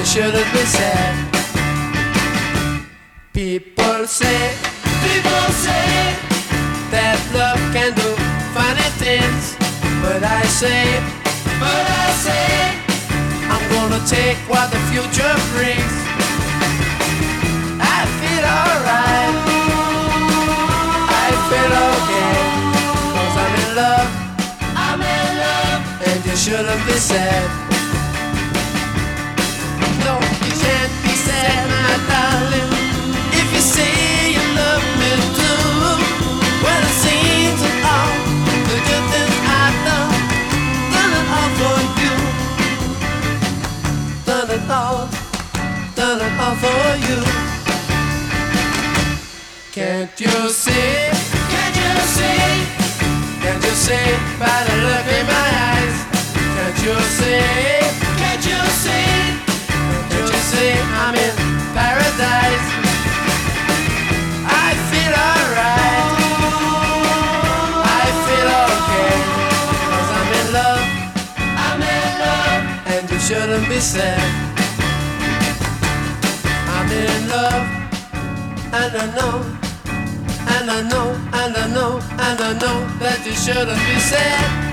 shouldn't be sad. People say that love can do funny things, but I say, I'm gonna take what the future brings. I feel alright, I feel okay, 'cause I'm in love, and you shouldn't be sad. No, you can't be sad, my darling, if you say you love me too. Well, it seems that all the good things I've done it all for you. Done it all for you. Can't you see? Can't you see by the look in my eyes? Can't you see? Can't you see I'm in paradise? I feel alright, I feel okay, 'cause I'm in love, and you shouldn't be sad. I'm in love, and I know, and I know, and I know, and I know that you shouldn't be sad.